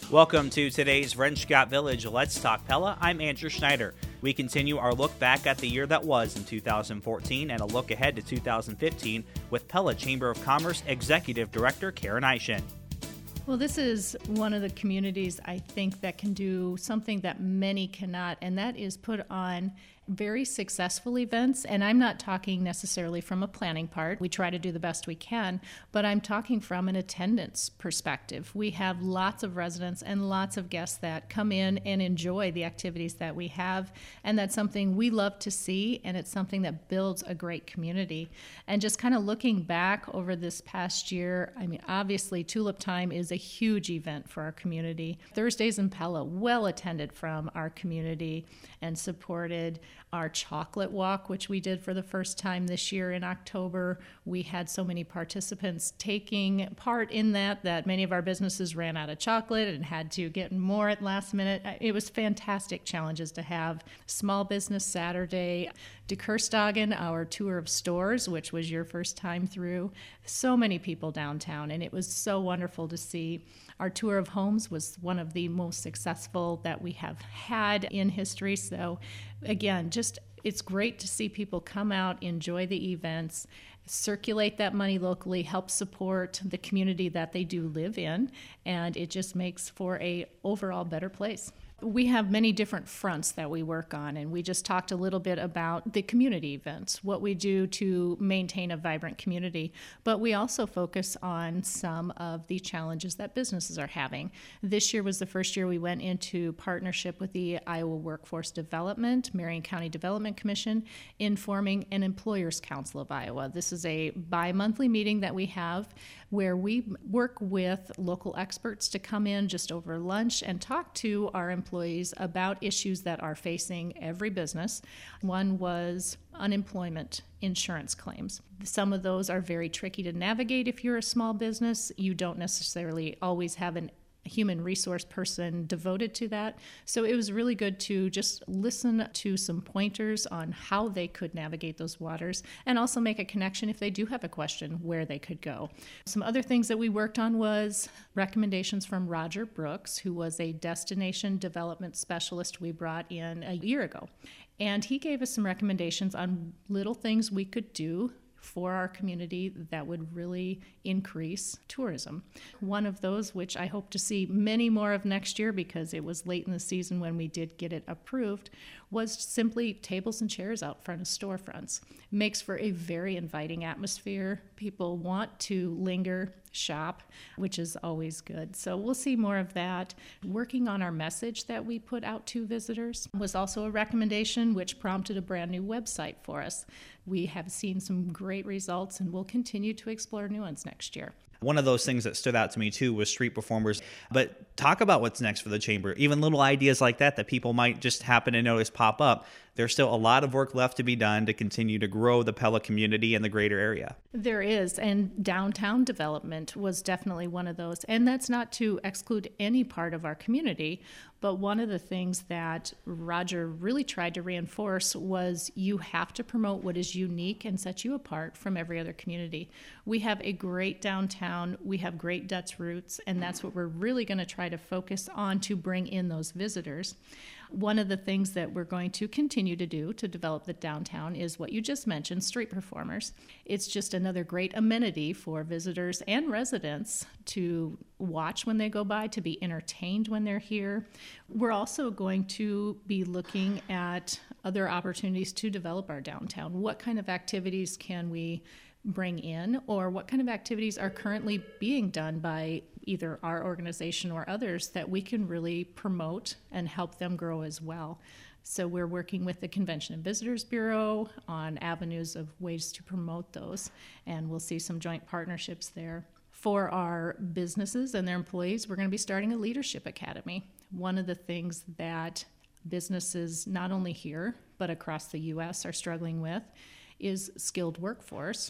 Welcome to today's Renschott Village Let's Talk Pella. I'm Andrew Schneider. We continue our look back at the year that was in 2014 and a look ahead to 2015 with Pella Chamber of Commerce Executive Director Karen Eischen. Well, this is one of the communities I think that can do something that many cannot, and that is put on very successful events. And I'm not talking necessarily from a planning part. We try to do the best we can, but I'm talking from an attendance perspective. We have lots of residents and lots of guests that come in and enjoy the activities that we have, and that's something we love to see, and it's something that builds a great community. And just kind of looking back over this past year, I mean, obviously Tulip Time is a huge event for our community. Thursdays in Pella, well attended from our community and supported. Our chocolate walk, which we did for the first time this year in October, we had so many participants taking part in that many of our businesses ran out of chocolate and had to get more at last minute. It was fantastic challenges to have. Small Business Saturday, De Kerstdagen, our tour of stores, which was your first time through. So many people downtown, and it was so wonderful to see. Our tour of homes was one of the most successful that we have had in history. So again, just it's great to see people come out, enjoy the events, circulate that money locally, help support the community that they do live in, and it just makes for a overall better place. We have many different fronts that we work on, and we just talked a little bit about the community events, what we do to maintain a vibrant community, but we also focus on some of the challenges that businesses are having. This year was the first year we went into partnership with the Iowa Workforce Development, Marion County Development Commission, in forming an Employers Council of Iowa. This is a bi-monthly meeting that we have where we work with local experts to come in just over lunch and talk to our employees about issues that are facing every business. One was unemployment insurance claims. Some of those are very tricky to navigate if you're a small business. You don't necessarily always have a human resource person devoted to that. So it was really good to just listen to some pointers on how they could navigate those waters and also make a connection if they do have a question where they could go. Some other things that we worked on was recommendations from Roger Brooks, who was a destination development specialist we brought in a year ago. And he gave us some recommendations on little things we could do for our community that would really increase tourism. One of those, which I hope to see many more of next year because it was late in the season when we did get it approved, was simply tables and chairs out front of storefronts. Makes for a very inviting atmosphere. People want to linger, shop, which is always good. So we'll see more of that. Working on our message that we put out to visitors was also a recommendation which prompted a brand new website for us. We have seen some great results and we'll continue to explore new ones next year. One of those things that stood out to me too was street performers. But talk about what's next for the chamber. Even little ideas like that people might just happen to notice pop up. There's still a lot of work left to be done to continue to grow the Pella community and the greater area. There is, and downtown development was definitely one of those. And that's not to exclude any part of our community, but one of the things that Roger really tried to reinforce was you have to promote what is unique and set you apart from every other community. We have a great downtown, we have great Dutch roots, and that's what we're really going to try to focus on to bring in those visitors. One of the things that we're going to continue to do to develop the downtown is what you just mentioned, street performers. It's just another great amenity for visitors and residents to watch when they go by, to be entertained when they're here. We're also going to be looking at other opportunities to develop our downtown. What kind of activities can we bring in, or what kind of activities are currently being done by either our organization or others that we can really promote and help them grow as well. So we're working with the Convention and Visitors Bureau on avenues of ways to promote those, and we'll see some joint partnerships there. For our businesses and their employees, we're going to be starting a leadership academy. One of the things that businesses not only here but across the U.S. are struggling with is skilled workforce.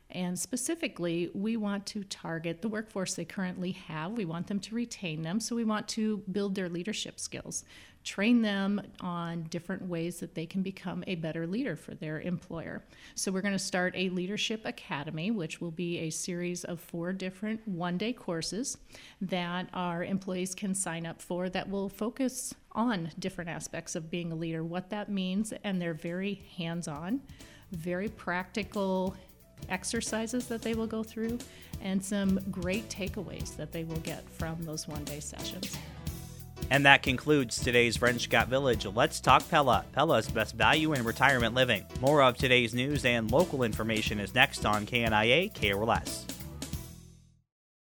And specifically, we want to target the workforce they currently have. We want them to retain them, so we want to build their leadership skills, train them on different ways that they can become a better leader for their employer. So we're going to start a Leadership Academy, which will be a series of 4 different one-day courses that our employees can sign up for that will focus on different aspects of being a leader, what that means, and they're very hands-on, very practical exercises that they will go through, and some great takeaways that they will get from those one-day sessions. And that concludes today's French Scott Village Let's Talk Pella, Pella's best value in retirement living. More of today's news and local information is next on KNIA KRLS.